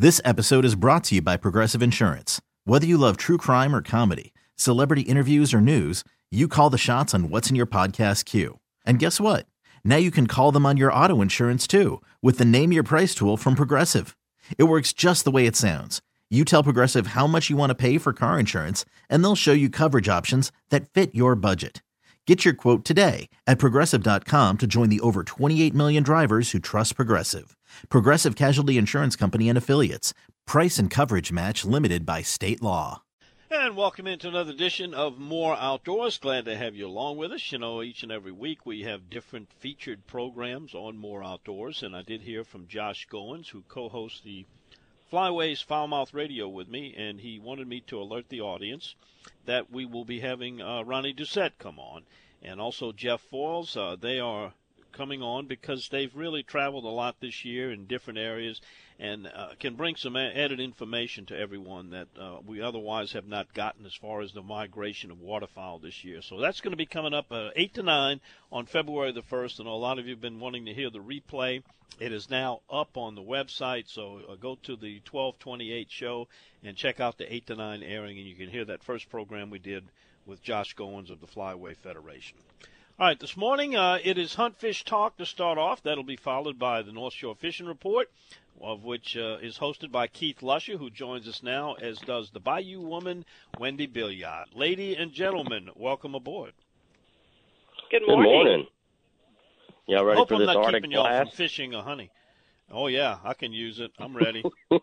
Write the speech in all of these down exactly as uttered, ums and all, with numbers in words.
This episode is brought to you by Progressive Insurance. Whether you love true crime or comedy, celebrity interviews or news, you call the shots on what's in your podcast queue. And guess what? Now you can call them on your auto insurance too with the Name Your Price tool from Progressive. It works just the way it sounds. You tell Progressive how much you want to pay for car insurance, and they'll show you coverage options that fit your budget. Get your quote today at Progressive dot com to join the over twenty-eight million drivers who trust Progressive. Progressive Casualty Insurance Company and Affiliates. Price and coverage match limited by state law. And welcome into another edition of More Outdoors. Glad to have you along with us. You know, each and every week we have different featured programs on More Outdoors. And I did hear from Josh Goins, who co-hosts the Flyways Foulmouth Radio with me, and he wanted me to alert the audience that we will be having uh, Ronnie Doucette come on, and also Jeff Foils. Uh, they are coming on because they've really traveled a lot this year in different areas and uh, can bring some added information to everyone that uh, we otherwise have not gotten as far as the migration of waterfowl this year. So that's going to be coming up uh, eight to nine on February the first, and a lot of you have been wanting to hear the replay. It is now up on the website, so uh, go to the twelve twenty-eight show and check out the eight to nine airing, and you can hear that first program we did with Josh Goins of the Flyway Federation. All right, this morning uh, it is Hunt Fish Talk to start off. That'll be followed by the North Shore Fishing Report, of which uh, is hosted by Keith Lusher, who joins us now, as does the Bayou Woman, Wendy Billiard. Lady and gentlemen, welcome aboard. Good morning. Good morning. Y'all ready Hope for I'm this not Arctic keeping y'all blast? from fishing or honey. Oh, yeah, I can use it. I'm ready. I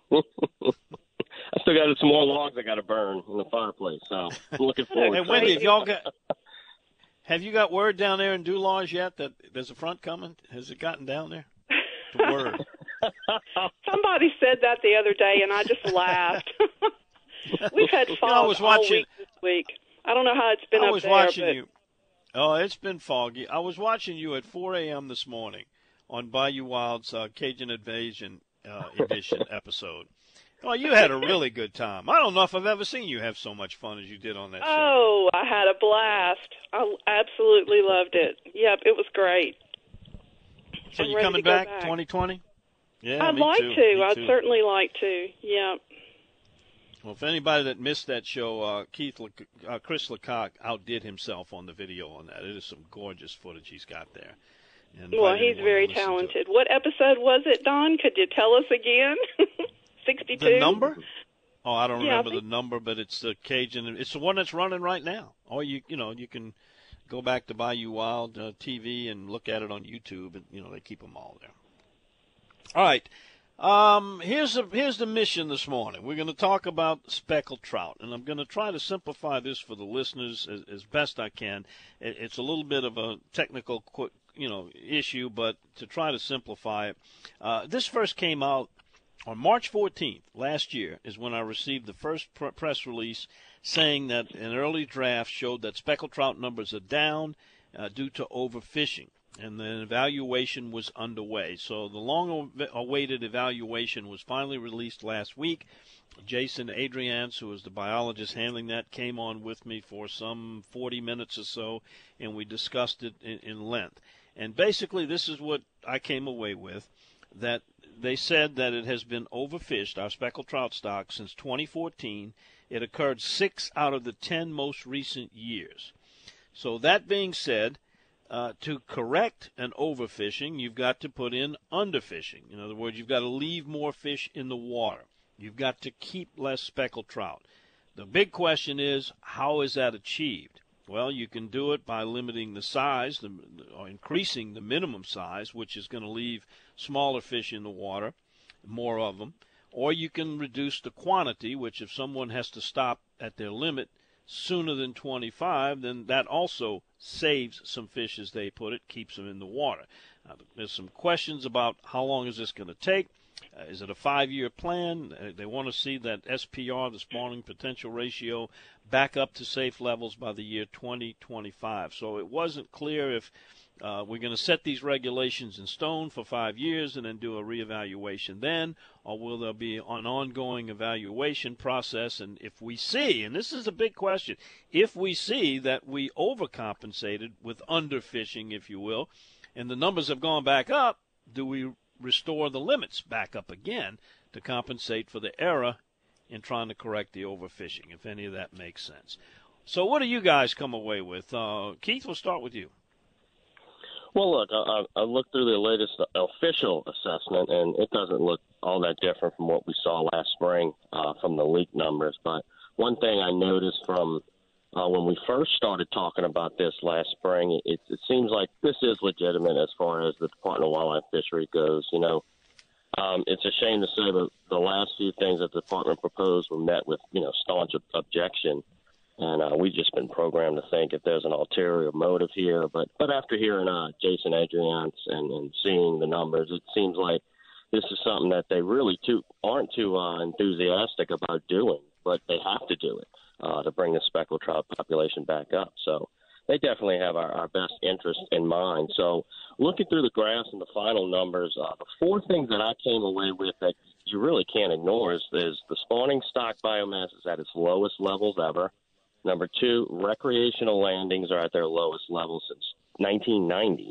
still got some more logs I got to burn in the fireplace, so I'm looking forward Hey, to Wendy, it. have y'all got have you got word down there in Dulas yet that there's a front coming? Has it gotten down there? The word. Somebody said that the other day, and I just laughed. We've had fog You know, I was all watching, week this week. I don't know how it's been I up was there. watching but... you. Oh, it's been foggy. I was watching you at four a.m. this morning on Bayou Wild's uh, Cajun Invasion uh, edition episode. Oh, you had a really good time. I don't know if I've ever seen you have so much fun as you did on that show. Oh, I had a blast. I absolutely loved it. Yep, it was great. So I'm you ready coming to go back, back. twenty twenty? Yeah, I'd me like too. to. Me I'd too. certainly like to. Yep. Well, for anybody that missed that show, uh, Keith, Le- uh, Chris Lecoq outdid himself on the video on that. It is some gorgeous footage he's got there. And Well, invite he's anyone very to listen to it. talented. What episode was it, Don? Could you tell us again? sixty-two? The number? Oh, I don't Yeah, I remember think- the number, but it's the Cajun. It's the one that's running right now. Or you, you know, you can go back to Bayou Wild uh, T V and look at it on YouTube, and you know they keep them all there. All right, um, here's the here's the mission this morning. We're going to talk about speckled trout, and I'm going to try to simplify this for the listeners as, as best I can. It, it's a little bit of a technical, quick, you know, issue, but to try to simplify it, uh, this first came out on March fourteenth last year is when I received the first pr- press release saying that an early draft showed that speckled trout numbers are down uh, due to overfishing, and the evaluation was underway. So the long-awaited evaluation was finally released last week. Jason Adrians, who is the biologist handling that, came on with me for some forty minutes or so, and we discussed it in, in length. And basically this is what I came away with, that they said that it has been overfished, our speckled trout stock, since twenty fourteen. It occurred six out of the ten most recent years. So that being said, uh, to correct an overfishing, you've got to put in underfishing. In other words, you've got to leave more fish in the water. You've got to keep less speckled trout. The big question is, how is that achieved? Well, you can do it by limiting the size, the, or increasing the minimum size, which is going to leave smaller fish in the water, more of them. Or you can reduce the quantity, which if someone has to stop at their limit sooner than twenty-five, then that also saves some fish, as they put it, keeps them in the water. Now, there's some questions about how long is this going to take. Uh, is it a five-year plan? Uh, they want to see that S P R, the spawning potential ratio, back up to safe levels by the year twenty twenty-five. So it wasn't clear if uh, we're going to set these regulations in stone for five years and then do a reevaluation then, or will there be an ongoing evaluation process? And if we see, and this is a big question, if we see that we overcompensated with underfishing, if you will, and the numbers have gone back up, do we restore the limits back up again to compensate for the error in trying to correct the overfishing, if any of that makes sense. So what do you guys come away with? Uh, Keith, we'll start with you. Well, look, I, I looked through the latest official assessment, and it doesn't look all that different from what we saw last spring uh, from the leak numbers. But one thing I noticed from uh, when we first started talking about this last spring, it, it seems like this is legitimate as far as the Department of Wildlife Fishery goes. You know, um, it's a shame to say that the last few things that the department proposed were met with, you know, staunch objection. And uh, we've just been programmed to think if there's an ulterior motive here. But but after hearing uh, Jason Adriance and, and seeing the numbers, it seems like this is something that they really too aren't too uh, enthusiastic about doing, but they have to do it uh, to bring the speckled trout population back up. So they definitely have our, our best interest in mind. So looking through the graphs and the final numbers, uh, the four things that I came away with that you really can't ignore is, is the spawning stock biomass is at its lowest levels ever. Number two, recreational landings are at their lowest level since nineteen ninety.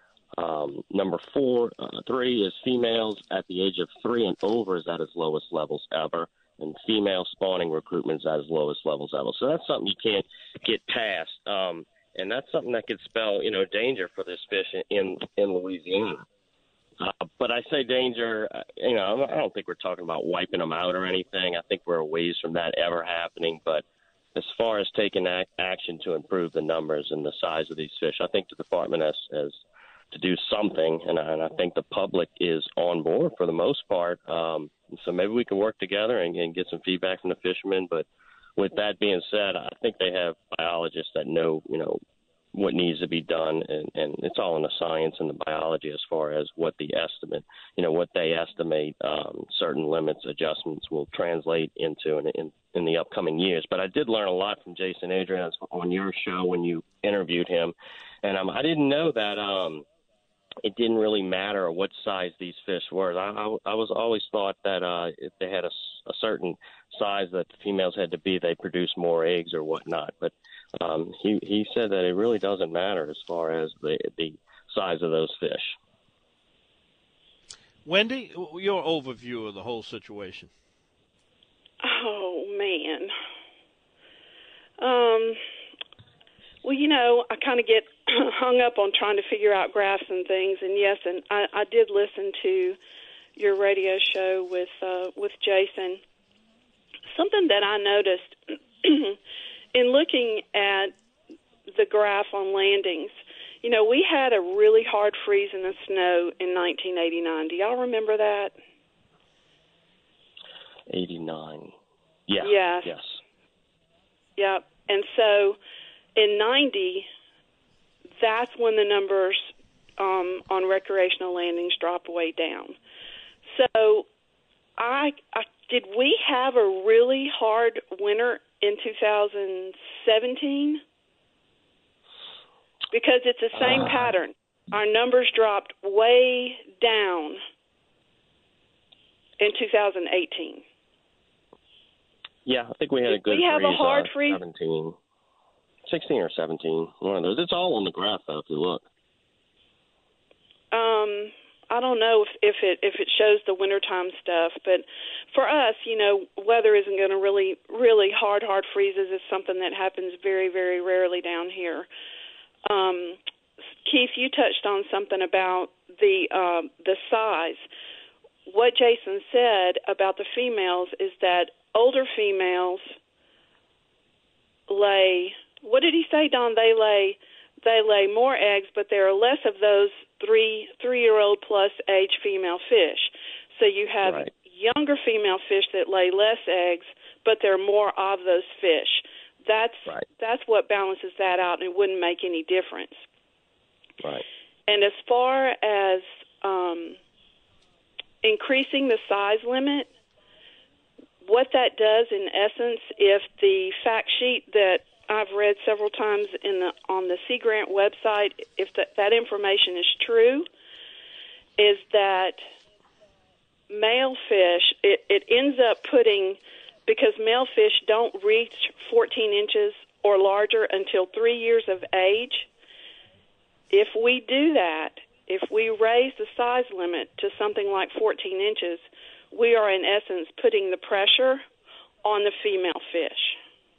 Um, number four, uh, three is females at the age of three and over is at its lowest levels ever, and female spawning recruitment is at its lowest levels ever. So that's something you can't get past, um, and that's something that could spell, you know, danger for this fish in in Louisiana. Uh, but I say danger, uh, you know, I don't think we're talking about wiping them out or anything. I think we're a ways from that ever happening, but as far as taking ac- action to improve the numbers and the size of these fish, I think the department has, has to do something, and I, and I think the public is on board for the most part. Um, so maybe we can work together and, and get some feedback from the fishermen. But with that being said, I think they have biologists that know, you know, what needs to be done, and, and it's all in the science and the biology as far as what the estimate, you know, what they estimate um, certain limits, adjustments will translate into in, in, in the upcoming years. But I did learn a lot from Jason Adriance on your show when you interviewed him, and um, I didn't know that um, it didn't really matter what size these fish were. I, I, I was always thought that uh, if they had a, a certain size that the females had to be, they produced more eggs or whatnot. But Um, he, he said that it really doesn't matter as far as the the size of those fish. Wendy, your overview of the whole situation. Oh, man. Um. Well, you know, I kind of get hung up on trying to figure out graphs and things. And, yes, and I, I did listen to your radio show with uh, with Jason. Something that I noticed in looking at the graph on landings, you know, we had a really hard freeze in the snow in nineteen eighty-nine. Do y'all remember that? eighty-nine. Yeah. Yes. Yes. Yep. And so in ninety, that's when the numbers um, on recreational landings dropped way down. So I, I did we have a really hard winter in two thousand seventeen? Because it's the same uh, pattern. Our numbers dropped way down in two thousand eighteen. Yeah, I think we had a good we have freeze, a hard uh, freeze? seventeen. sixteen or seventeen, one of those. It's all on the graph, though, if you look. Um, I don't know if, if it if it shows the wintertime stuff, but for us, you know, weather isn't going to really, really hard, hard freezes is something that happens very, very rarely down here. Um, Keith, you touched on something about the uh, the size. What Jason said about the females is that older females lay. What did he say, Don? They lay they lay more eggs, but there are less of those three three year old plus age female fish. So you have right. younger female fish that lay less eggs, but there are more of those fish. That's right. that's what balances that out, and it wouldn't make any difference. Right. And as far as um, increasing the size limit, what that does in essence, if the fact sheet that I've read several times in the on the Sea Grant website, if that, that information is true, is that male fish, it, it ends up putting, because male fish don't reach fourteen inches or larger until three years of age. If we do that, if we raise the size limit to something like fourteen inches, we are in essence putting the pressure on the female fish.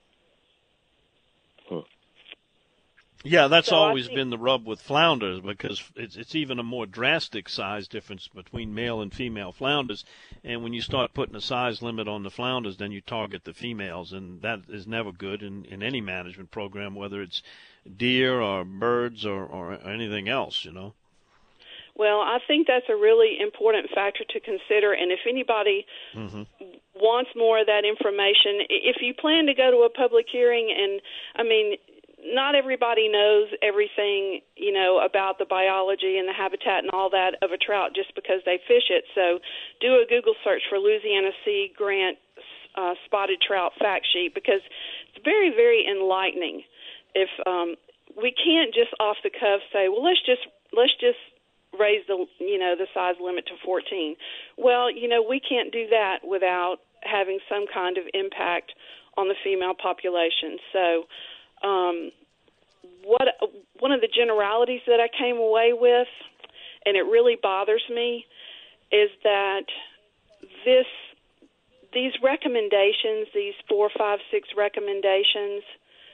Yeah, that's so always think, been the rub with flounders, because it's it's even a more drastic size difference between male and female flounders. And when you start putting a size limit on the flounders, then you target the females, and that is never good in, in any management program, whether it's deer or birds or, or anything else, you know. Well, I think that's a really important factor to consider, and if anybody mm-hmm. wants more of that information, if you plan to go to a public hearing, and, I mean, not everybody knows everything, you know, about the biology and the habitat and all that of a trout just because they fish it. So do a Google search for Louisiana Sea Grant uh, spotted trout fact sheet, because it's very, very enlightening. If um, we can't just off the cuff say, well, let's just let's just raise the, you know, the size limit to fourteen. Well, you know, we can't do that without having some kind of impact on the female population. So Um, what one of the generalities that I came away with, and it really bothers me, is that this these recommendations, these four, five, six recommendations,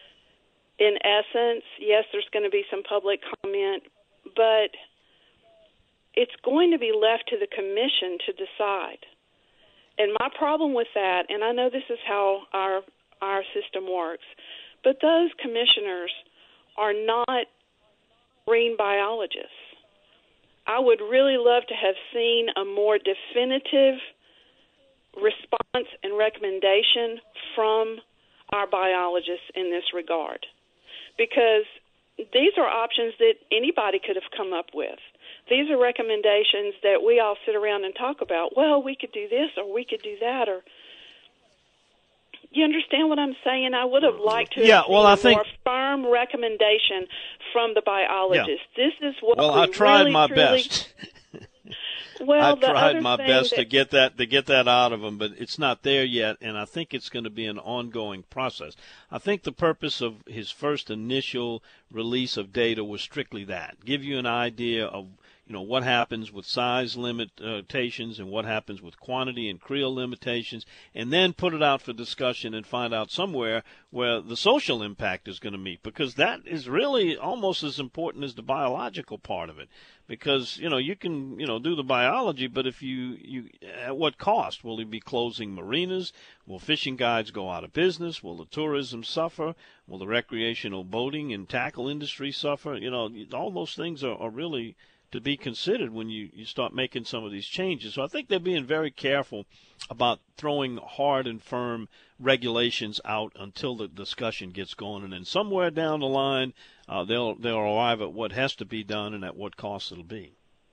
in essence, yes, there's going to be some public comment, but it's going to be left to the commission to decide. And my problem with that, and I know this is how our our system works, but those commissioners are not marine biologists. I would really love to have seen a more definitive response and recommendation from our biologists in this regard, because these are options that anybody could have come up with. These are recommendations that we all sit around and talk about. Well, we could do this, or we could do that, or you understand what I'm saying? I would have liked to yeah, have well, seen I a think, more firm recommendation from the biologists. Yeah. This is what well, we I tried really, my truly... best. well, I the tried other my thing best that... to get that to get that out of them, but it's not there yet, and I think it's going to be an ongoing process. I think the purpose of his first initial release of data was strictly that, give you an idea of, you know, what happens with size limitations and what happens with quantity and creel limitations, and then put it out for discussion and find out somewhere where the social impact is going to meet, because that is really almost as important as the biological part of it. Because, you know, you can, you know, do the biology, but if you, you, at what cost? Will he be closing marinas? Will fishing guides go out of business? Will the tourism suffer? Will the recreational boating and tackle industry suffer? You know, all those things are, are really to be considered when you, you start making some of these changes. So I think they're being very careful about throwing hard and firm regulations out until the discussion gets going. And then somewhere down the line, uh, they'll they'll arrive at what has to be done and at what cost it'll be.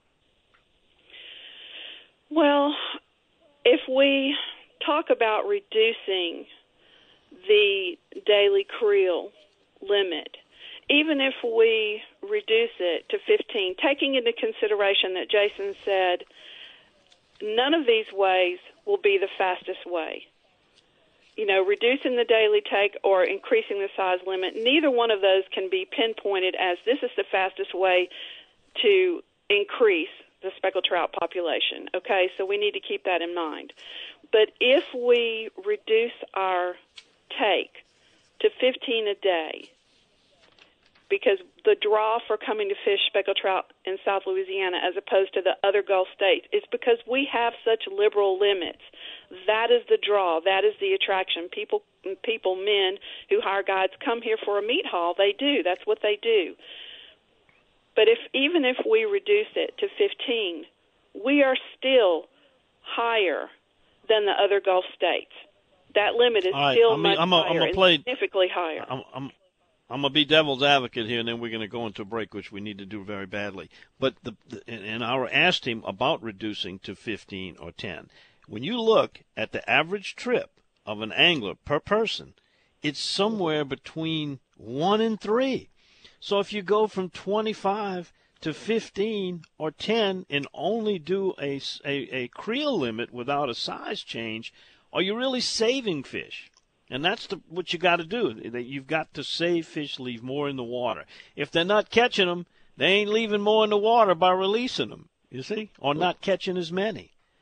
Well, if we talk about reducing the daily creel limit, even if we reduce it to fifteen, taking into consideration that Jason said none of these ways will be the fastest way. You know, reducing the daily take or increasing the size limit, neither one of those can be pinpointed as this is the fastest way to increase the speckled trout population. Okay, so we need to keep that in mind. But if we reduce our take to fifteen a day, because the draw for coming to fish speckled trout in South Louisiana as opposed to the other Gulf states is because we have such liberal limits. That is the draw. That is the attraction. People, people, men who hire guides come here for a meat haul. They do. That's what they do. But if even if we reduce it to fifteen, we are still higher than the other Gulf states. That limit is right, still I mean, much I'm a, higher I'm a play, and significantly higher. I'm, I'm, I'm going to be devil's advocate here, and then we're going to go into a break, which we need to do very badly. But the, the and I asked him about reducing to fifteen or ten. When you look at the average trip of an angler per person, it's somewhere between one and three. So if you go from twenty-five to fifteen or ten and only do a, a, a creel limit without a size change, are you really saving fish? And that's the, what you got to do. You've got to save fish, leave more in the water. If they're not catching them, they ain't leaving more in the water by releasing them, you see, or not catching as many.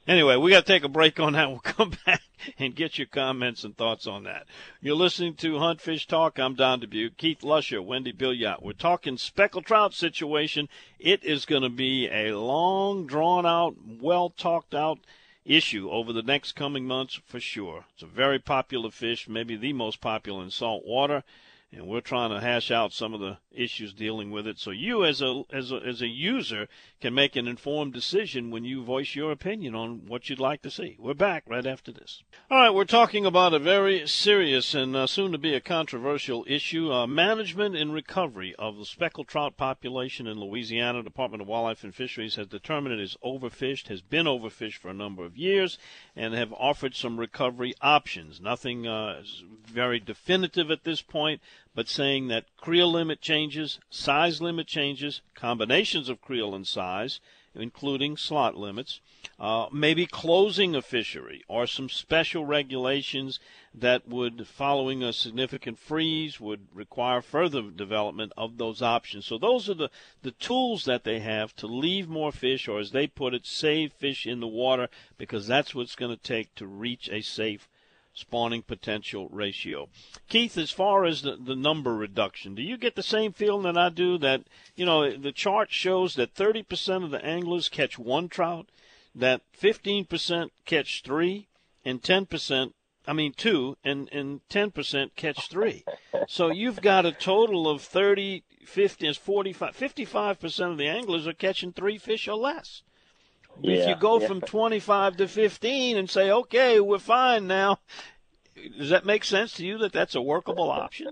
Anyway, we got to take a break on that. We'll come back and get your comments and thoughts on that. You're listening to Hunt Fish Talk. I'm Don Dubuque, Keith Lusher, Wendy Billiot. We're talking speckled trout situation. It is going to be a long, drawn-out, well-talked-out issue over the next coming months for sure. It's a very popular fish, maybe the most popular in salt water. And we're trying to hash out some of the issues dealing with it, so you as a as a as a user can make an informed decision when you voice your opinion on what you'd like to see. We're back right after this. All right, we're talking about a very serious and uh, soon to be a controversial issue: uh, management and recovery of the speckled trout population in Louisiana. Department of Wildlife and Fisheries has determined it is overfished, has been overfished for a number of years, and have offered some recovery options. Nothing uh, very definitive at this point, but saying that creel limit changes, size limit changes, combinations of creel and size, including slot limits, uh, maybe closing a fishery or some special regulations that would, following a significant freeze, would require further development of those options. So those are the, the tools that they have to leave more fish, or as they put it, save fish in the water, because that's what it's going to take to reach a safe spawning potential ratio. Keith, as far as the, the number reduction, do you get the same feeling that I do, that, you know, the chart shows that thirty percent of the anglers catch one trout, that fifteen percent catch three, and ten percent, I mean two, and, and ten percent catch three. So you've got a total of thirty, fifty, forty-five, fifty-five percent of the anglers are catching three fish or less. Yeah, if you go yeah. from twenty-five to fifteen and say, okay, we're fine now, does that make sense to you that that's a workable option?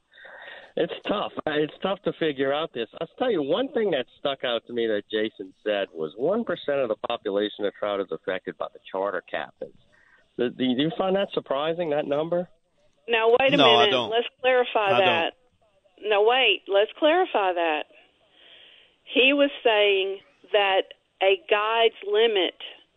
It's tough. It's tough to figure out this. I'll tell you, one thing that stuck out to me that Jason said was one percent of the population of trout is affected by the charter captains. Do, do you find that surprising, that number? Now, wait a no, minute. I don't. Let's clarify I that. Don't. No, wait. Let's clarify that. He was saying that a guide's limit,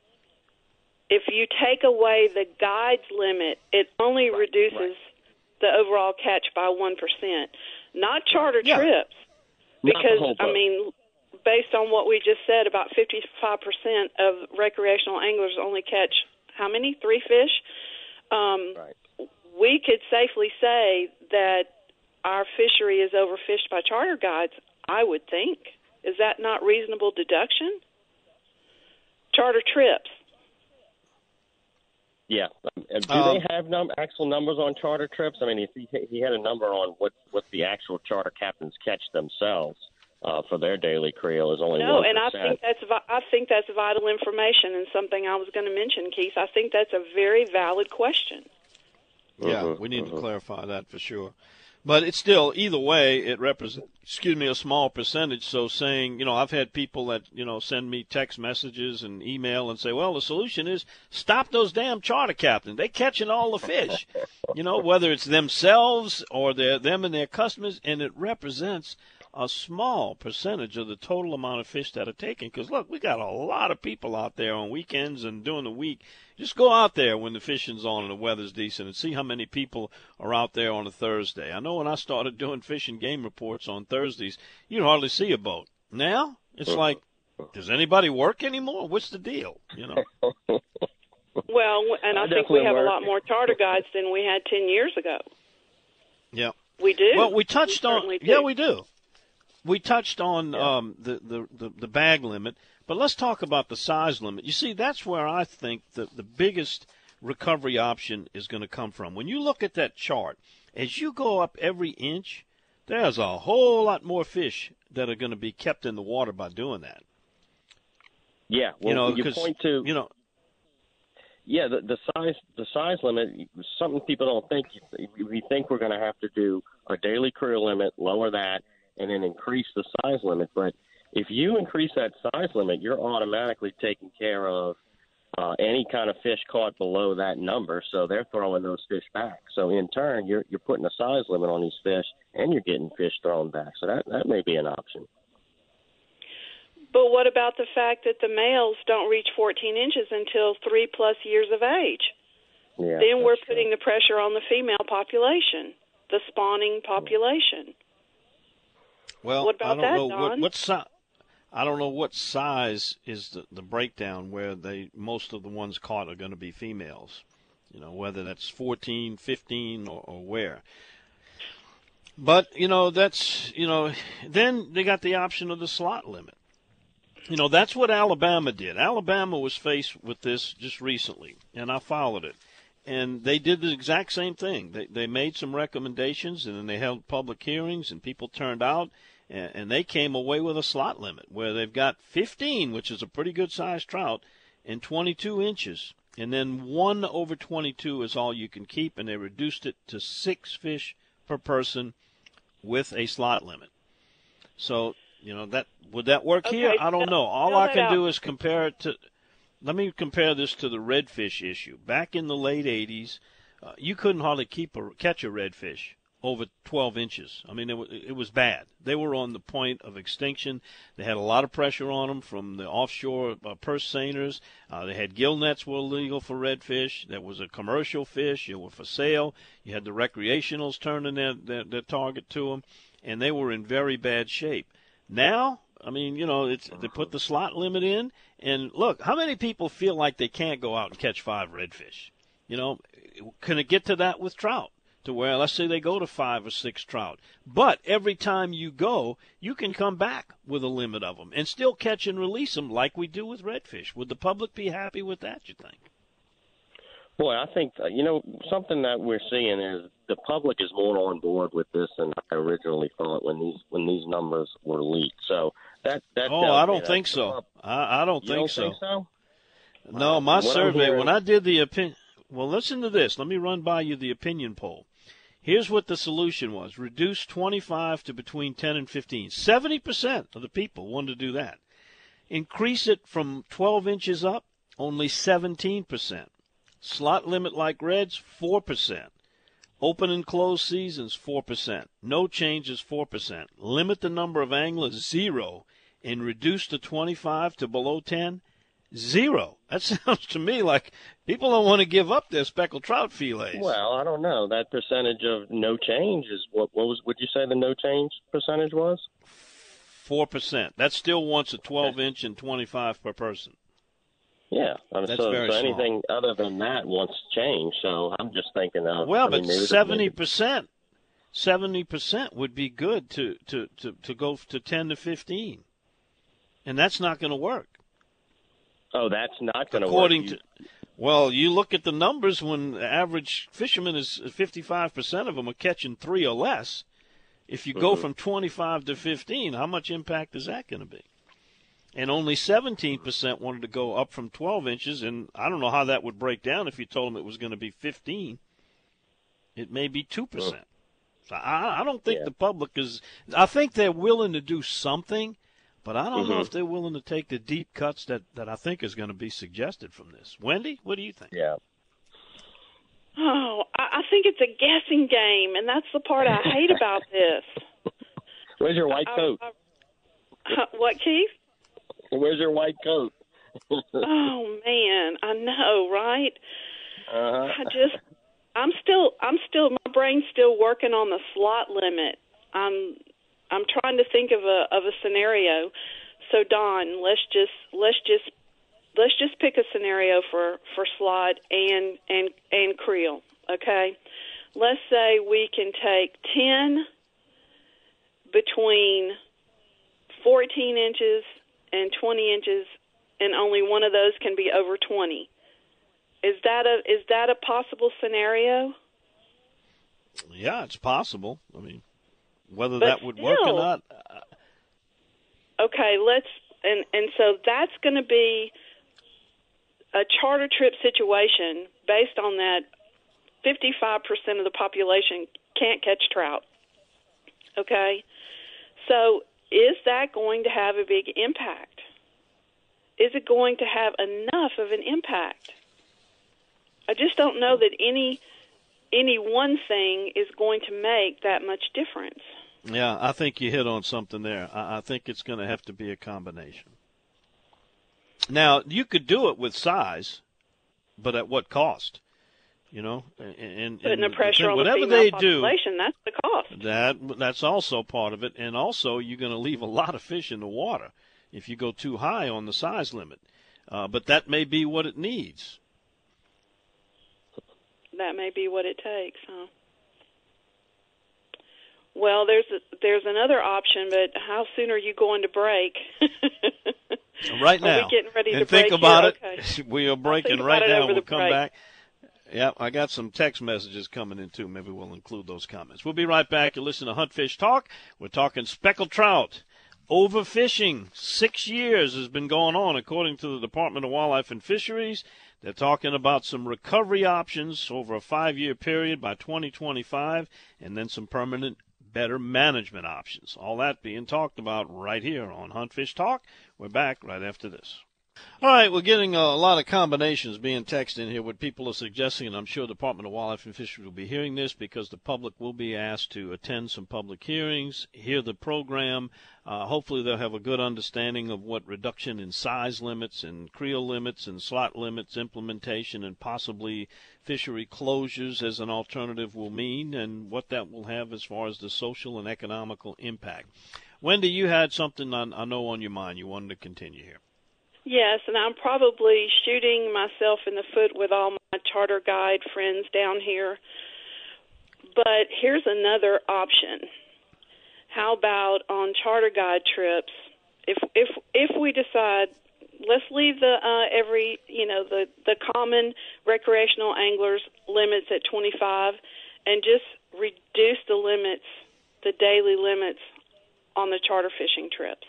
if you take away the guide's limit, it only right, reduces right. the overall catch by one percent, not charter yeah. trips. Because, I boat. mean, based on what we just said, about fifty-five percent of recreational anglers only catch how many? Three fish? Um, right. We could safely say that our fishery is overfished by charter guides, I would think. Is that not reasonable deduction? Charter trips. Yeah. Do Um, they have num- actual numbers on charter trips? I mean, if he, he had a number on what, what the actual charter captains catch themselves uh, for their daily creel is only no, one percent. and I think that's vi- I think that's vital information and something I was going to mention, Keith. I think that's a very valid question. Yeah, Mhm, we need mhm. to clarify that for sure. But it's still, either way, it represents, excuse me, a small percentage. So saying, you know, I've had people that, you know, send me text messages and email and say, well, the solution is stop those damn charter captains. They're catching all the fish, you know, whether it's themselves or their, them and their customers, and it represents a small percentage of the total amount of fish that are taken. Because, look, we got a lot of people out there on weekends and during the week. Just go out there when the fishing's on and the weather's decent and see how many people are out there on a Thursday. I know when I started doing fishing game reports on Thursdays, you'd hardly see a boat. Now, it's like, does anybody work anymore? What's the deal, you know? Well, and I, I think we definitely have work. a lot more charter guides than we had ten years ago. Yeah. We do. Well, we touched We on, certainly do. yeah, we do. We touched on Yeah. um, the, the, the, the bag limit, but let's talk about the size limit. You see, that's where I think the, the biggest recovery option is going to come from. When you look at that chart, as you go up every inch, there's a whole lot more fish that are going to be kept in the water by doing that. Yeah, well, you know, you 'cause, point to you know, yeah the, the size the size limit. Something people don't think. We think we're going to have to do a daily creel limit, lower that, and then increase the size limit. But if you increase that size limit, you're automatically taking care of uh, any kind of fish caught below that number. So they're throwing those fish back. So in turn, you're you're putting a size limit on these fish, and you're getting fish thrown back. So that that may be an option. But what about the fact that the males don't reach fourteen inches until three plus years of age? Yeah, Then we're that's putting true. the pressure on the female population, the spawning population. well, What about I don't that, know Don? what, what si- I don't know what size is the, the breakdown where they most of the ones caught are going to be females. You know, whether that's fourteen, fifteen, or, or where. But, you know, that's, you know, then they got the option of the slot limit. You know, that's what Alabama did. Alabama was faced with this just recently, and I followed it. And they did the exact same thing. They they made some recommendations, and then they held public hearings, and people turned out, and, and they came away with a slot limit where they've got fifteen, which is a pretty good-sized trout, and twenty-two inches. And then one over twenty-two is all you can keep, and they reduced it to six fish per person with a slot limit. So, you know, that would that work Okay, here? I don't know. All spell I that can out. do is compare it to – let me compare this to the redfish issue. Back in the late eighties, uh, you couldn't hardly keep a, catch a redfish over twelve inches. I mean, it, w- it was bad. They were on the point of extinction. They had a lot of pressure on them from the offshore uh, purse seiners. Uh, they had gill nets were illegal for redfish. There was a commercial fish. It was for sale. You had the recreationals turning their, their, their target to them, and they were in very bad shape. Now, I mean, you know, it's, they put the slot limit in, and look, how many people feel like they can't go out and catch five redfish? You know, can it get to that with trout? To where, let's say they go to five or six trout. But every time you go, you can come back with a limit of them and still catch and release them like we do with redfish. Would the public be happy with that, you think? Boy, I think, uh, you know, something that we're seeing is the public is more on board with this than I originally thought when these when these numbers were leaked. So that that Oh, I don't think so. I, I don't you think don't so. think so? No, Uh, my what I'm survey, hearing- when I did the opinion, well, listen to this. Let me run by you the opinion poll. Here's what the solution was. Reduce twenty-five to between ten and fifteen. seventy percent of the people wanted to do that. Increase it from twelve inches up, only seventeen percent. Slot limit like reds, four percent. Open and closed seasons, four percent. No changes, four percent. Limit the number of anglers, zero. And reduce the twenty-five to below ten, zero. That sounds to me like people don't want to give up their speckled trout fillets. Well, I don't know. That percentage of no change is what? What was? Would you say the no change percentage was? Four percent. That still wants a twelve inch and twenty-five per person. Yeah, I mean, That's so, very so small. anything other than that wants change. So I'm just thinking of Well, I mean, but maybe the- seventy percent, seventy percent would be good to to to to go to ten to fifteen, and that's not going to work. Oh, that's not going to work. According You- to, well, you look at the numbers when the average fisherman is fifty-five percent of them are catching three or less. If you go Mhm. from twenty-five to fifteen, how much impact is that going to be? And only seventeen percent wanted to go up from twelve inches, and I don't know how that would break down if you told them it was going to be fifteen. It may be two percent. So I, I don't think Yeah. the public is – I think they're willing to do something, but I don't know Mhm. if they're willing to take the deep cuts that, that I think is going to be suggested from this. Wendy, what do you think? Yeah. Oh, I, I think it's a guessing game, and that's the part I hate about this. Where's your white I- coat? I- uh, what, Keith? Where's your white coat? Oh man, I know, right? Uh-huh. I just, I'm still, I'm still, my brain's still working on the slot limit. I'm, I'm trying to think of a of a scenario. So Don, let's just, let's just, let's just pick a scenario for for slot and and and creel. Okay, let's say we can take ten between fourteen inches and twenty inches, and only one of those can be over twenty. Is that a is that a possible scenario? Yeah, it's possible. I mean, whether But that would work or still- not, uh, Okay, let's and and so that's going to be a charter trip situation based on that. fifty-five percent of the population can't catch trout. Okay, so is that going to have a big impact? Is it going to have enough of an impact? I just don't know that any any one thing is going to make that much difference. yeah, I think you hit on something there. I, I think it's going to have to be a combination. Now, you could do it with size, but at what cost? You know, and, and Putting and the pressure thing- on whatever the they female do, population, that's the cost. that that's also part of it, and also you're going to leave a lot of fish in the water. if you go too high on the size limit. Uh, but that may be what it needs. That may be what it takes, huh? Well, there's a, there's another option, but how soon are you going to break? Right now. Are we getting ready and to think break about here? it. Okay. We are breaking right right now. We'll come break. back. Yeah, I got some text messages coming in, too. Maybe we'll include those comments. We'll be right back. You're listening to Hunt Fish Talk. We're talking speckled trout. Overfishing, six years has been going on, according to the Department of Wildlife and Fisheries. They're talking about some recovery options over a five-year period by twenty twenty-five, and then some permanent, better management options. All that being talked about right here on Hunt Fish Talk. We're back right after this. All right, we're getting a lot of combinations being texted in here, what people are suggesting, and I'm sure the Department of Wildlife and Fisheries will be hearing this because the public will be asked to attend some public hearings, hear the program. Uh, hopefully they'll have a good understanding of what reduction in size limits and creel limits and slot limits, implementation, and possibly fishery closures as an alternative will mean, and what that will have as far as the social and economical impact. Wendy, you had something I, I know on your mind. You wanted to continue here. Yes, and I'm probably shooting myself in the foot with all my charter guide friends down here. But here's another option. How about on charter guide trips? If if if we decide, let's leave the uh, every you know the the common recreational anglers limits at twenty-five, and just reduce the limits, the daily limits on the charter fishing trips.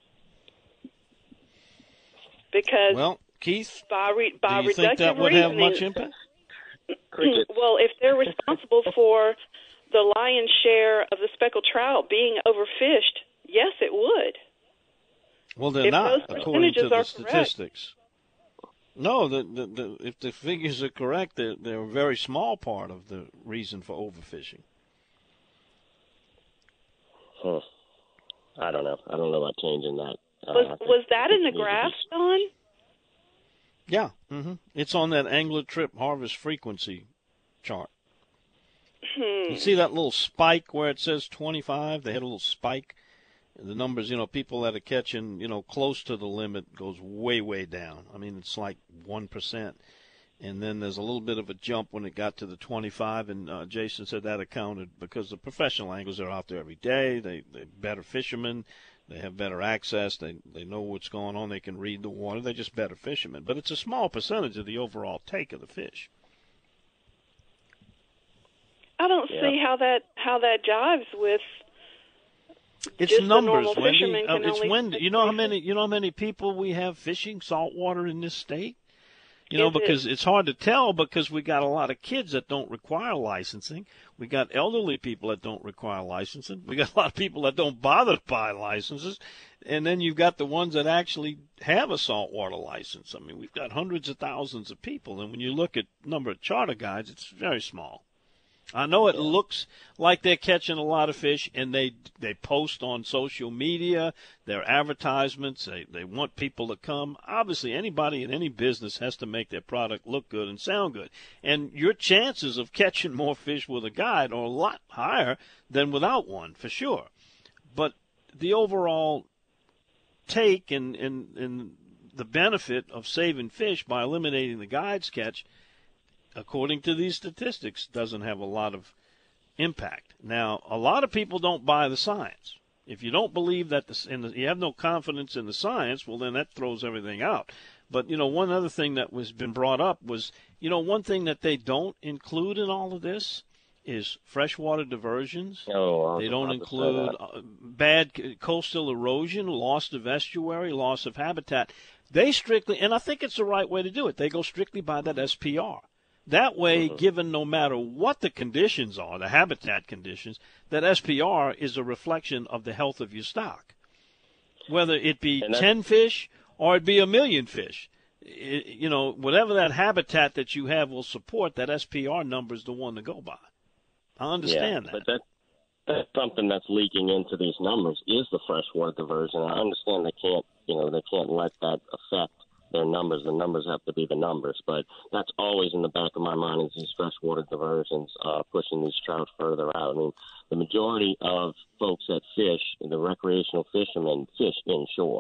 Because well, Keith, by, re, by do you think that would have much impact? Well, if they're responsible for the lion's share of the speckled trout being overfished, yes, it would. Well, they're if not, those according to the are statistics. Correct. No, the, the, the, if the figures are correct, they're, they're a very small part of the reason for overfishing. Huh. I don't know. I don't know about changing that. Uh, was was that in the graph, Don? Yeah, mm-hmm. It's on that angler trip harvest frequency chart. Hmm. You see that little spike where it says twenty-five? They had a little spike. The numbers, you know, people that are catching, you know, close to the limit goes way, way down. I mean, it's like one percent. And then there's a little bit of a jump when it got to the twenty-five, and uh, Jason said that accounted because the professional anglers are out there every day. They, they're better fishermen. They have better access. They they know what's going on. They can read the water. They're just better fishermen. But it's a small percentage of the overall take of the fish. I don't yeah. see how that how that jives with. It's just numbers, the Wendy. Uh, it's only Wendy. You know how many you know how many people we have fishing saltwater in this state? You know, Is because it? it's hard to tell because we got a lot of kids that don't require licensing. We got elderly people that don't require licensing. We got a lot of people that don't bother to buy licenses. And then you've got the ones that actually have a saltwater license. I mean, we've got hundreds of thousands of people. And when you look at number of charter guides, it's very small. I know it looks like they're catching a lot of fish, and they they post on social media, their advertisements, they, they want people to come. Obviously, anybody in any business has to make their product look good and sound good. And your chances of catching more fish with a guide are a lot higher than without one, for sure. But the overall take and, and, and the benefit of saving fish by eliminating the guides catch, according to these statistics, doesn't have a lot of impact. Now, a lot of people don't buy the science. If you don't believe that the, in the, you have no confidence in the science, well, then that throws everything out. But, you know, one other thing that was been brought up was, you know, one thing that they don't include in all of this is freshwater diversions. Oh, they don't include uh, bad coastal erosion, loss of estuary, loss of habitat. They strictly, and I think it's the right way to do it, they go strictly by that S P R. That way, given no matter what the conditions are, the habitat conditions, that S P R is a reflection of the health of your stock. Whether it be ten fish or it be a million fish, it, you know, whatever that habitat that you have will support, that S P R number is the one to go by. I understand yeah, that. But that, that's something that's leaking into these numbers is the freshwater diversion. I understand they can't, you know, they can't let that affect their numbers. The numbers have to be the numbers, but that's always in the back of my mind is these freshwater diversions uh, pushing these trout further out. I mean, the majority of folks that fish, the recreational fishermen, fish inshore.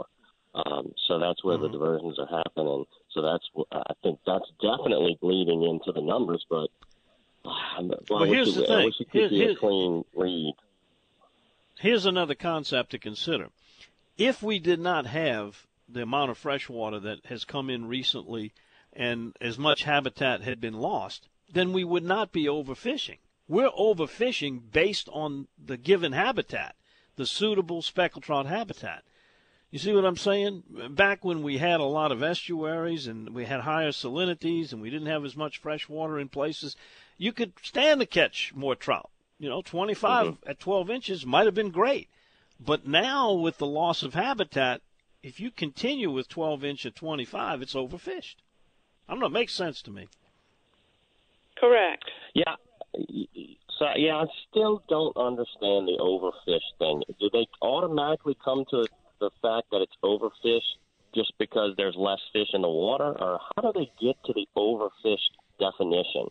Um, so that's where mm-hmm. the diversions are happening. So that's I think that's definitely bleeding into the numbers. But well, well, here's the it, thing. I wish it could Here, be here, a clean read. Here's another concept to consider. If we did not have the amount of fresh water that has come in recently and as much habitat had been lost, then we would not be overfishing. We're overfishing based on the given habitat, the suitable speckled trout habitat. You see what I'm saying? Back when we had a lot of estuaries and we had higher salinities and we didn't have as much fresh water in places, you could stand to catch more trout. You know, twenty-five mm-hmm. at twelve inches might have been great. But now with the loss of habitat, if you continue with twelve inch at twenty-five, it's overfished. I don't know. It makes sense to me. Correct. Yeah. So, yeah, I still don't understand the overfish thing. Do they automatically come to the fact that it's overfished just because there's less fish in the water? Or how do they get to the overfished definition?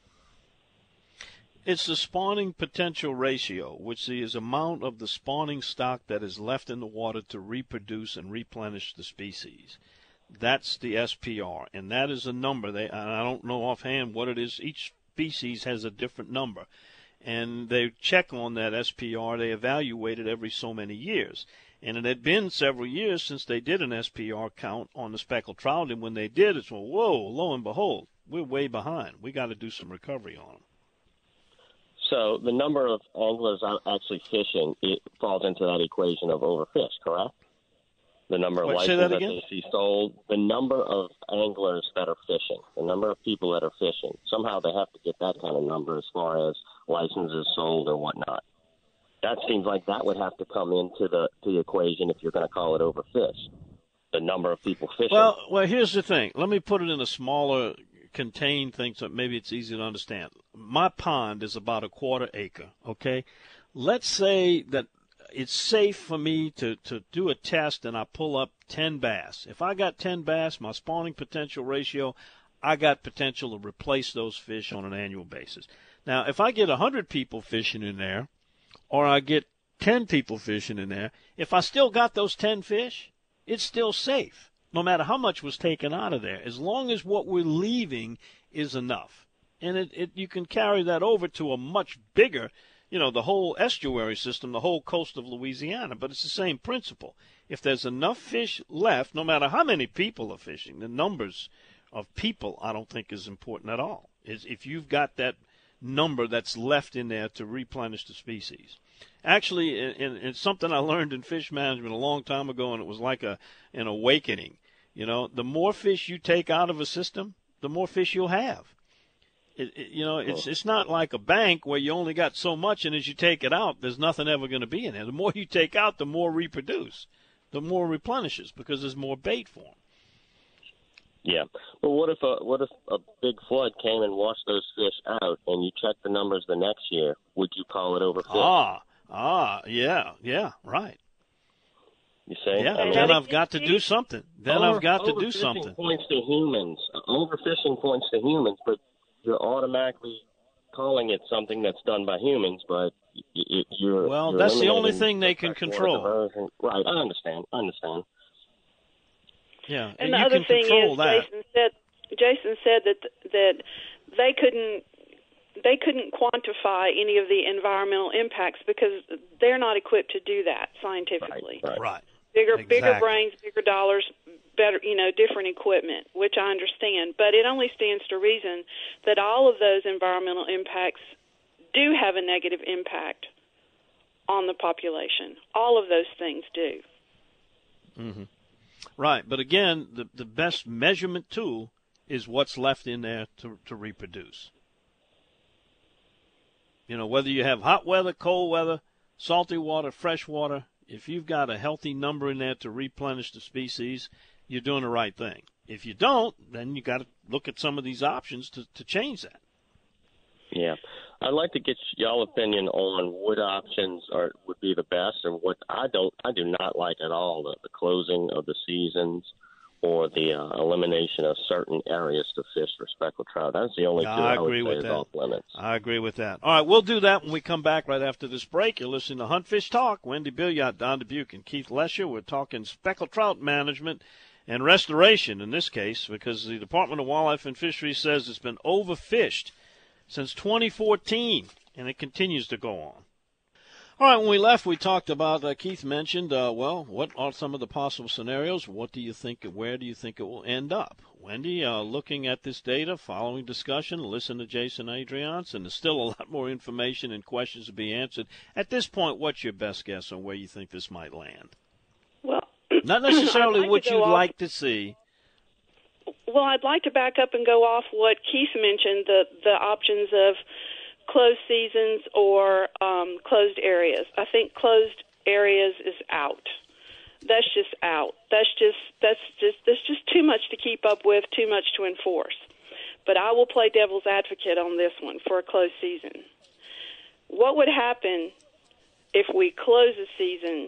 It's the spawning potential ratio, which is the amount of the spawning stock that is left in the water to reproduce and replenish the species. That's the S P R, and that is a number. They, I don't know offhand what it is. Each species has a different number, and they check on that S P R. They evaluate it every so many years. And it had been several years since they did an S P R count on the speckled trout, and when they did, it's, well, whoa, lo and behold, we're way behind. We got to do some recovery on them. So the number of anglers out actually fishing, it falls into that equation of overfish, correct? The number of Wait, licenses that, that again? they see sold, the number of anglers that are fishing, the number of people that are fishing. Somehow they have to get that kind of number as far as licenses sold or whatnot. That seems like that would have to come into the to the equation if you're going to call it overfish. The number of people fishing. Well, well, here's the thing. Let me put it in a smaller contained thing so maybe it's easy to understand. My pond is about a quarter acre, okay? Let's say that it's safe for me to, to do a test and I pull up ten bass. If I got ten bass, my spawning potential ratio, I got potential to replace those fish on an annual basis. Now, if I get one hundred people fishing in there or I get ten people fishing in there, if I still got those ten fish, it's still safe, no matter how much was taken out of there, as long as what we're leaving is enough. And it, it you can carry that over to a much bigger, you know, the whole estuary system, the whole coast of Louisiana, but it's the same principle. If there's enough fish left, no matter how many people are fishing, the numbers of people I don't think is important at all. Is if you've got that number that's left in there to replenish the species. Actually, in, in, it's something I learned in fish management a long time ago, and it was like a an awakening. You know, the more fish you take out of a system, the more fish you'll have. It, it, you know, it's it's not like a bank where you only got so much, and as you take it out, there's nothing ever going to be in there. The more you take out, the more reproduce, the more replenishes, because there's more bait for them. Yeah, but what if a what if a big flood came and washed those fish out, and you check the numbers the next year? Would you call it overfish? Ah, ah, yeah, yeah, right. You say? Yeah, I mean, then I've got to do something. Then over, I've got to do something. Overfishing points to humans. Overfishing points to humans, but you're automatically calling it something that's done by humans, but you're well, you're that's the only thing they the can control. Right, I understand. I understand. Yeah, and you the other can thing control is, that. Jason said, Jason said that that they couldn't they couldn't quantify any of the environmental impacts because they're not equipped to do that scientifically. Right. right. right. Bigger, exactly. bigger brains, bigger dollars, better, you know, different equipment, which I understand. But it only stands to reason that all of those environmental impacts do have a negative impact on the population. All of those things do. Mm-hmm. Right, but again, the the best measurement tool is what's left in there to to reproduce. You know, whether you have hot weather, cold weather, salty water, fresh water, if you've got a healthy number in there to replenish the species, you're doing the right thing. If you don't, then you got to look at some of these options to, to change that. Yeah. I'd like to get y'all opinion on what options are would be the best and what I don't I do not like at all the, the closing of the seasons for the uh, elimination of certain areas to fish for speckled trout. That's the only Yeah, two I I, would agree say with is that. off limits. I agree with that. All right, we'll do that when we come back right after this break. You're listening to Hunt Fish Talk. Wendy Billiot, Don Dubuque, and Keith Lesher. We're talking speckled trout management and restoration in this case, because the Department of Wildlife and Fisheries says it's been overfished since twenty fourteen, and it continues to go on. All right, when we left, we talked about, uh, Keith mentioned, uh, well, what are some of the possible scenarios? What do you think, where do you think it will end up? Wendy, uh, looking at this data, following discussion, listen to Jason Adriance, and there's still a lot more information and questions to be answered. At this point, what's your best guess on where you think this might land? Well, Not necessarily like what to you'd off, like to see. Well, I'd like to back up and go off what Keith mentioned, the, the options of closed seasons or um, closed areas. I think closed areas is out. That's just out. That's just that's just that's just too much to keep up with, too much to enforce. But I will play devil's advocate on this one for a closed season. What would happen if we close a season?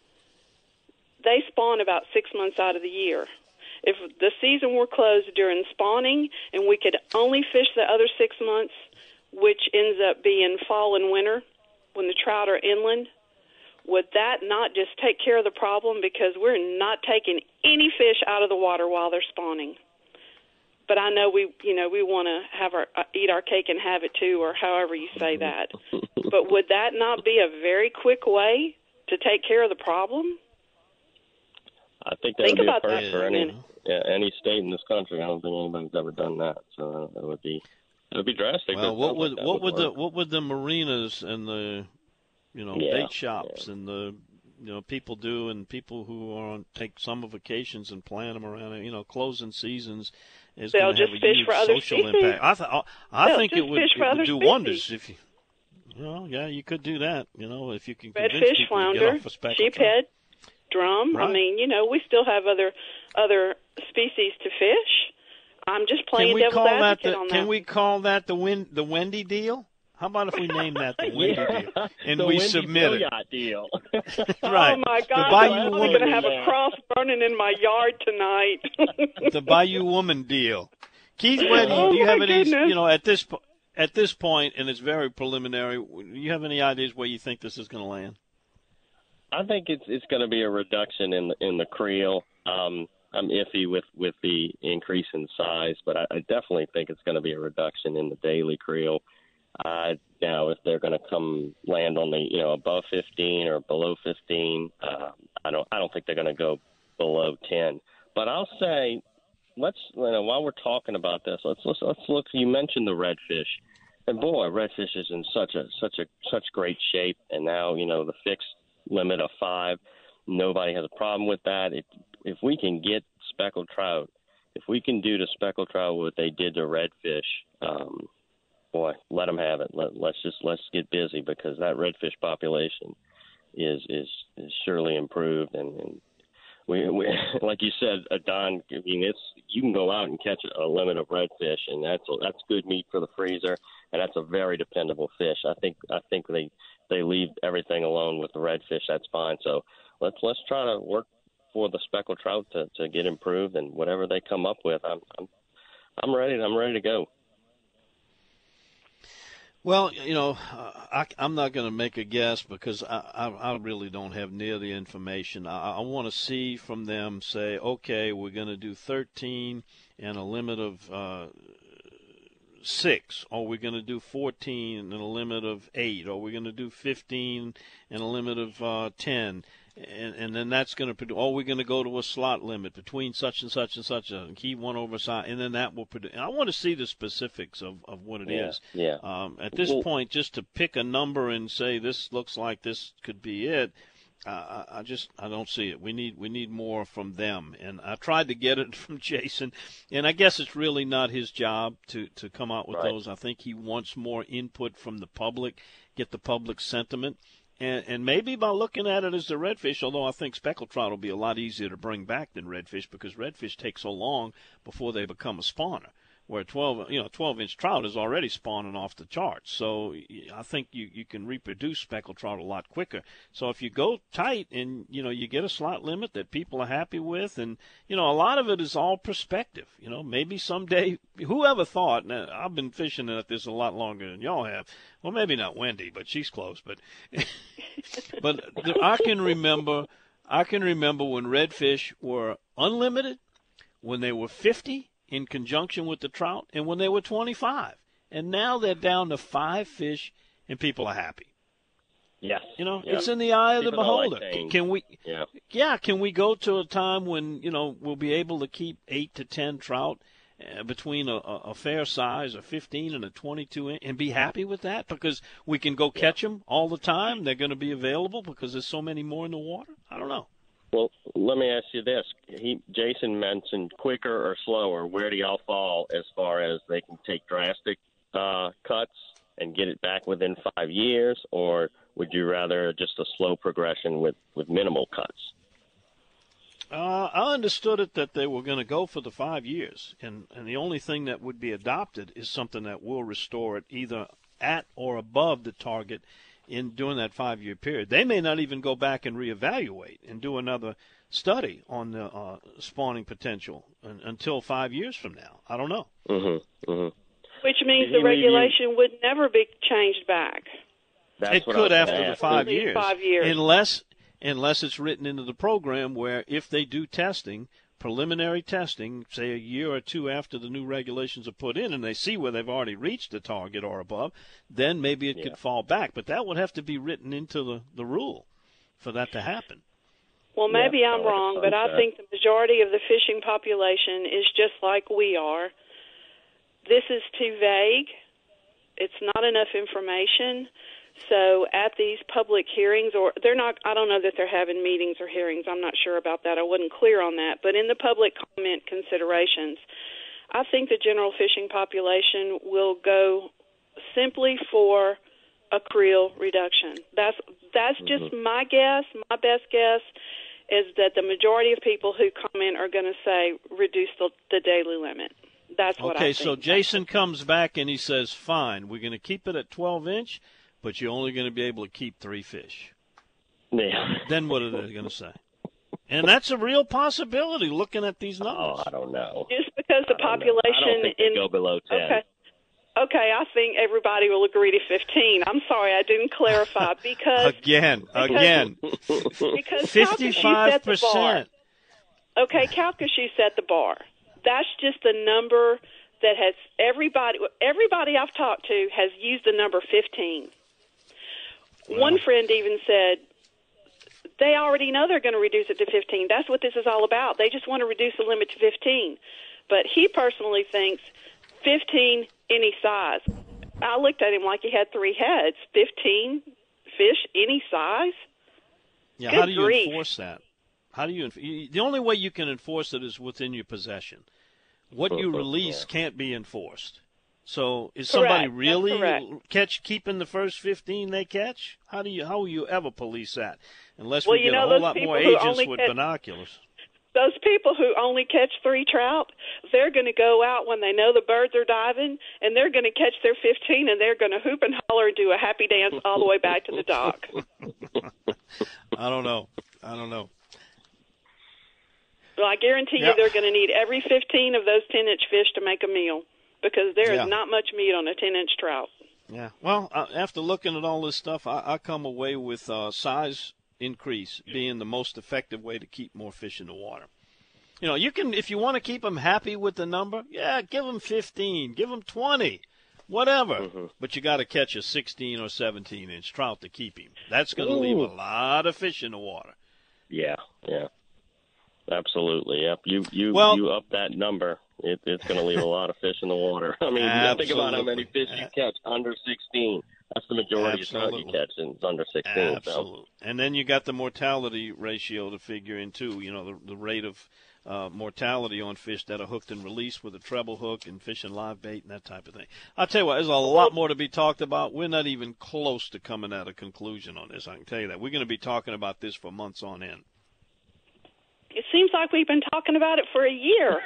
They spawn about six months out of the year. If the season were closed during spawning and we could only fish the other six months, which ends up being fall and winter when the trout are inland, would that not just take care of the problem? Because we're not taking any fish out of the water while they're spawning. But I know we, you know, we want to have our uh, eat our cake and have it too, or however you say that. But would that not be a very quick way to take care of the problem? I think that Think would be a about first that for for a any minute. yeah, any state in this country. I don't think anybody's ever done that. So it would be it would be drastic. Well, It what sounds would like that what would would the work. what would the marinas and the you know Yeah, bait shops and the you know people do, and people who are on take summer vacations and plan them around it, you know closing seasons is They'll going to have just a fish huge for other social species. impact. I th- I They'll think it just would, fish it for would other do species. wonders if you you know yeah you could do that, you know if you can convince Redfish, people to get flounder, off a speckled trout. sheephead, drum. Right. I mean, you know, we still have other other species to fish. I'm just playing Can we devil's call that advocate the on can that. we call that the win, the Wendy deal? How about if we name that the Wendy Yeah, deal and the we Wendy submit it? Billiot deal. Right. Oh my The God! Bayou I'm Woman going to have deal. a cross burning in my yard tonight. The Bayou Woman deal. Keith, where do you, Oh, do you have my any? goodness. You know, at this po- at this point, and it's very preliminary. Do you have any ideas where you think this is going to land? I think it's it's going to be a reduction in the, in the creel. Um, I'm iffy with, with the increase in size, but I, I definitely think it's going to be a reduction in the daily creel. Uh, now, if they're going to come land on the you know above fifteen or below fifteen, uh, I don't I don't think they're going to go below ten. But I'll say, let's you know, while we're talking about this, let's let's let's look. You mentioned the redfish, and boy, redfish is in such a such a such great shape, and now you know the fixed limit of five. Nobody has a problem with that. It, if we can get speckled trout, if we can do to speckled trout what they did to redfish, um, boy, let them have it. Let, let's just let's get busy, because that redfish population is is, is surely improved. And, and we, we, like you said, uh, Don, I mean, it's you can go out and catch a limit of redfish, and that's that's good meat for the freezer, and that's a very dependable fish. I think I think they they leave everything alone with the redfish. That's fine. So let's let's try to work for the speckled trout to, to get improved, and whatever they come up with, I'm I'm I'm ready. I'm ready to go. Well, you know, I, I'm not going to make a guess because I, I, I really don't have near the information. I, I want to see from them say, okay, we're going to do thirteen and a limit of uh, six, or we're going to do fourteen and a limit of eight, or we're going to do fifteen and a limit of uh, ten. And, and then that's going to produce, oh, we're going to go to a slot limit between such and such and such, and keep one overside, and then that will produce. And I want to see the specifics of, of what it yeah, is. Yeah. Um, at this Well, point, just to pick a number and say this looks like this could be it, uh, I, I just I don't see it. We need we need more from them. And I tried to get it from Jason, and I guess it's really not his job to, to come out with Right. those. I think he wants more input from the public, get the public sentiment. And, and maybe by looking at it as the redfish, although I think speckled trout will be a lot easier to bring back than redfish because redfish take so long before they become a spawner. where twelve, you know, twelve-inch trout is already spawning off the charts. So I think you, you can reproduce speckled trout a lot quicker. So if you go tight and, you know, you get a slot limit that people are happy with, and, you know, a lot of it is all perspective. You know, maybe someday, whoever thought, now I've been fishing at this a lot longer than y'all have. Well, maybe not Wendy, but she's close. But, but I can remember, I can remember when redfish were unlimited, when they were fifty, in conjunction with the trout, and when they were twenty-five. And now they're down to five fish, and people are happy. Yes. You know, yep. It's in the eye of people the beholder. Like can we yeah. yeah, can we go to a time when, you know, we'll be able to keep eight to ten trout uh, between a, a, a fair size, a fifteen and a twenty-two inch, and be happy with that because we can go catch them all the time? They're going to be available because there's so many more in the water? I don't know. Well, let me ask you this. He, Jason mentioned quicker or slower. Where do y'all fall as far as they can take drastic uh, cuts and get it back within five years, or would you rather just a slow progression with, with minimal cuts? Uh, I understood it that they were going to go for the five years, and, and the only thing that would be adopted is something that will restore it either at or above the target in during that five-year period. They may not even go back and reevaluate and do another study on the uh, spawning potential un- until five years from now. I don't know. Mm-hmm. Mm-hmm. Which means You- the regulation you- would never be changed back. That's It what I was could gonna after the ask. five At least years, five years. unless unless it's written into the program where if they do testing, preliminary testing, say a year or two after the new regulations are put in, and they see where they've already reached the target or above, then maybe it Yeah. could fall back. But that would have to be written into the, the rule for that to happen. Well, maybe Yeah, I'm like a wrong, but I sunset. think the majority of the fishing population is just like we are. This is too vague. It's not enough information. So at these public hearings, or they're not, I don't know that they're having meetings or hearings. I'm not sure about that. I wasn't clear on that. But in the public comment considerations, I think the general fishing population will go simply for a creel reduction. That's that's just Mm-hmm. my guess. My best guess is that the majority of people who comment are going to say reduce the, the daily limit. That's what I Okay, think. so Jason comes back and he says, fine, we're going to keep it at twelve inch, but you're only going to be able to keep three fish. Yeah. Then what are they going to say? And that's a real possibility looking at these numbers. Oh, I don't know. Just because the I don't know. population I don't think they in go below ten. Okay. Okay, I think everybody will agree to fifteen. I'm sorry, I didn't clarify because Again, again, because fifty-five Calcasieu set the bar. percent. Okay, Calcasieu set the bar. That's just the number that has everybody. Everybody I've talked to has used the number fifteen. One friend even said they already know they're going to reduce it to fifteen. That's what this is all about. They just want to reduce the limit to fifteen. But he personally thinks fifteen any size. I looked at him like he had three heads. fifteen fish any size? Yeah, Good how do you grief. enforce that? How do you? enf- The only way you can enforce it is within your possession. What you release can't be enforced. So is somebody Correct. That's really correct. catch keeping the first fifteen they catch? How do you? How will you ever police that? Unless Well, we you get know a whole those lot people more who agents only with catch- binoculars. Those people who only catch three trout, they're going to go out when they know the birds are diving, and they're going to catch their fifteen, and they're going to hoop and holler and do a happy dance all the way back to the dock. I don't know. I don't know. Well, I guarantee you Yeah. they're going to need every fifteen of those ten-inch fish to make a meal because there is Yeah. not much meat on a ten-inch trout. Yeah. Well, uh, after looking at all this stuff, I, I come away with uh, size increase being the most effective way to keep more fish in the water. You know, you can, if you want to keep them happy with the number, yeah, give them fifteen, give them twenty, whatever. Mm-hmm. But you got to catch a sixteen or seventeen inch trout to keep him. That's going to leave a lot of fish in the water. Yeah, yeah. Absolutely. Yep. You you Well- you up that number, it, it's going to leave a lot of fish in the water. I mean, you think about how many fish you catch under sixteen. That's the majority of trout you Absolutely. catch, and it's under sixteen. Absolutely. And then you got the mortality ratio to figure in too. You know, the the rate of uh, mortality on fish that are hooked and released with a treble hook and fishing live bait and that type of thing. I'll tell you what, there's a lot more to be talked about. We're not even close to coming at a conclusion on this. I can tell you that. We're going to be talking about this for months on end. It seems like we've been talking about it for a year.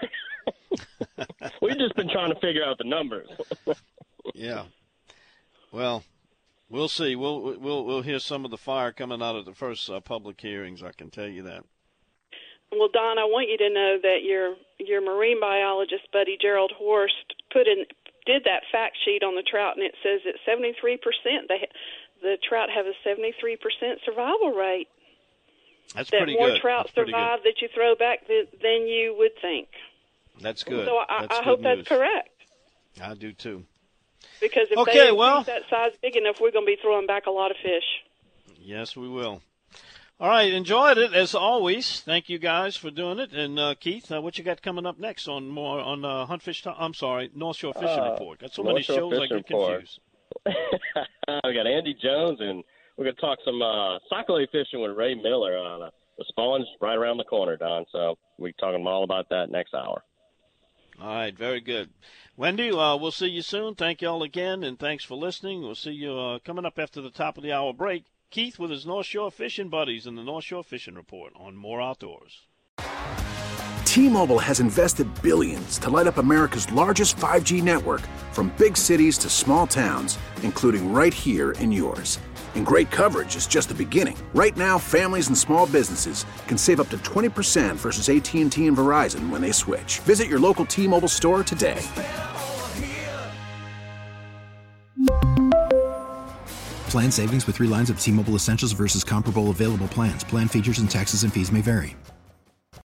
We've just been trying to figure out the numbers. Yeah. Well, we'll see. We'll we'll we'll hear some of the fire coming out of the first uh, public hearings. I can tell you that. Well, Don, I want you to know that your your marine biologist buddy Gerald Horst put in did that fact sheet on the trout, and it says that seventy-three percent they the trout have a seventy-three percent survival rate. That's that pretty more good. trout that's survive that you throw back th- than you would think. That's good. So I, that's I good hope news. that's correct. I do too. Because if okay, they increase well, that size big enough, we're going to be throwing back a lot of fish. Yes, we will. All right, enjoyed it as always. Thank you guys for doing it. And uh, Keith, uh, what you got coming up next on more on uh, Hunt Fish? Time? I'm sorry, North Shore Fishing uh, Report. Got so North many Shore shows I Fishing get Report. confused. We got Andy Jones, and we're going to talk some uh, sac-a-lait fishing with Ray Miller. Uh, the, the spawn's right around the corner, Don. So we're talking all about that next hour. All right, very good. Wendy, uh, we'll see you soon. Thank you all again, and thanks for listening. We'll see you uh, coming up after the top of the hour break. Keith with his North Shore Fishing Buddies in the North Shore Fishing Report on More Outdoors. T-Mobile has invested billions to light up America's largest five G network, from big cities to small towns, including right here in yours. And great coverage is just the beginning. Right now, families and small businesses can save up to twenty percent versus A T and T and Verizon when they switch. Visit your local T-Mobile store today. Plan savings with three lines of T-Mobile Essentials versus comparable available plans. Plan features and taxes and fees may vary.